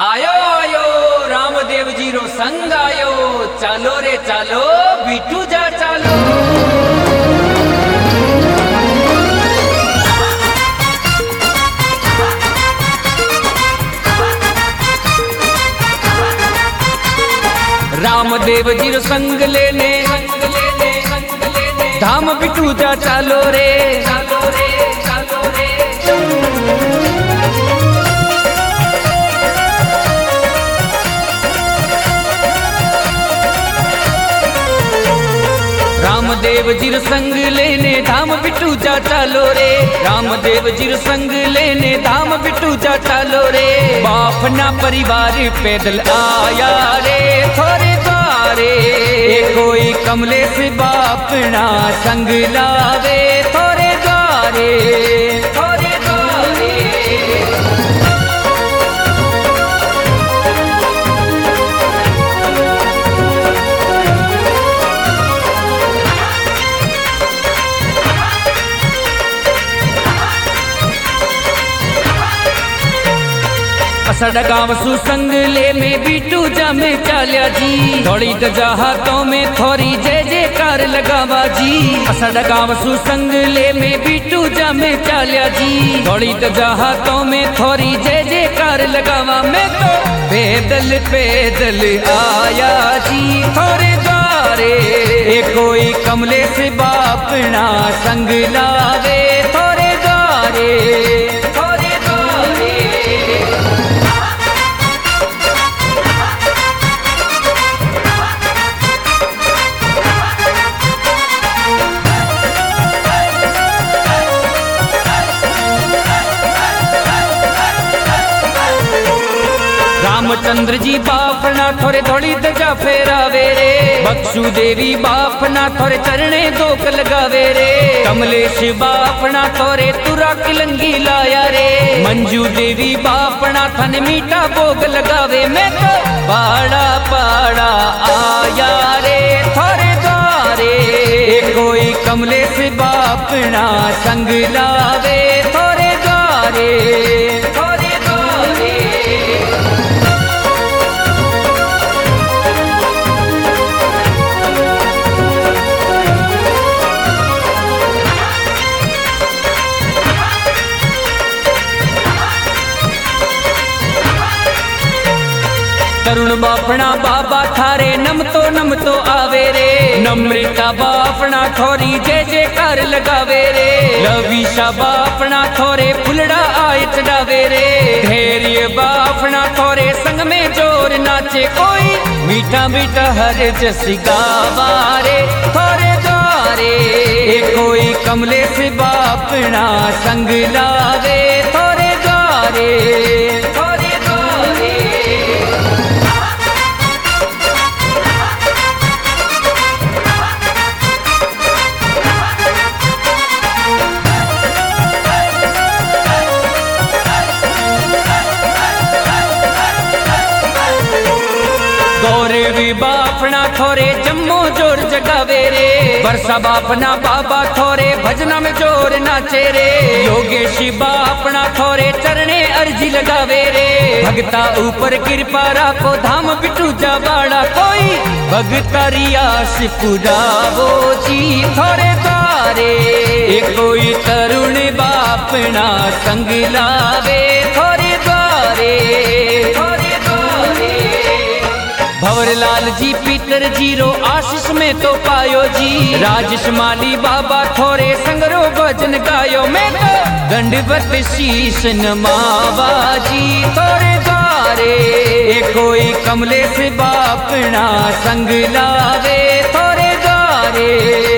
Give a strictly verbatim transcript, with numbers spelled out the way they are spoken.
आयो आयो रामदेव जी रो संग आयो, चालो रे चालो बीटू जा चालो। रामदेव जी रो संग लेने धाम बिटू जा चालो रे चालो रे चालो रे। रामदेव जी रो संग लेने धाम बिटू जा चालो रे, रामदेव जी रो संग लेने धाम बिटू जा चालो रे। बाप ना परिवार पैदल आया रे थोड़े द्वारे, कोई कमले से बाप ना संग लावे थोड़े द्वारे थोड़े द्वारे। असड़ गाँव सुसंग ले में बीटू जा में चाल्या जी, थोड़ी दजा हाथों में थोड़ी जय जयकार लगावा जी। असड़ गाँव सुसंग ले में बीटू जा में चाल्या जी, थोड़ी दजा हाथों में थोड़ी जय जयकार लगावा। मैं तो पैदल पैदल आया जी थोड़े द्वारे, कोई कमले से बाप ना संग लावे थोड़े द्वारे थोड़े द्वारे। रामचंद्र जी बापना थोड़े थोड़ी दजा फेरावे रे, बक्सु देवी बापना थोड़े चरणे दोक लगावे रे। कमलेश बापना थोड़े तुरा किलंगी लाया रे, मंजू देवी बापना थन मीठा भोग लगावे। मैं तो पाड़ा पाड़ा आया रे थोड़े द्वारे, कोई कमलेश बापना संग लावे थोड़े द्वारे थोड़े द्वारे। तरुण बापना बाबा थारे नम तो नम तो आवे रे, नम्रता बापना थोड़ी जय जयकार लगावे रे। लवीशा बापना थोड़े फुलड़ा आय चढ़ावे रे, धैर्य बापना थोड़े संग में जोर नाचे। कोई मीठा मीठा हर जस गावा रे थोड़े द्वारे, कोई कमले से बापना संग लावे थोड़े द्वारे थोड़े द्वारे। गौरवी बापना थोड़े जम्मो जोर जगावे रे, वर्षा बापना बाबा थोड़े भजना में जोर नाचे रे। योगेश बापना थोड़े चरणे अर्जी लगावे रे, भगता ऊपर कृपा राखो धाम बिटू जा बाड़ा। कोई भगता रियास पुरावो जी थोड़े द्वारे, कोई तरुण बापना संग लावे थोड़े द्वारे थोड़े द्वारे। भंवरलाल जी पीतर जीरो आशीष में तो पायो जी, राजेश माली बाबा थोड़े संगरो भजन गायो। मैं तो दंडवत शीश नमावा जी थोड़े द्वारे, कोई कमले से बापना संग लावे थोड़े द्वारे।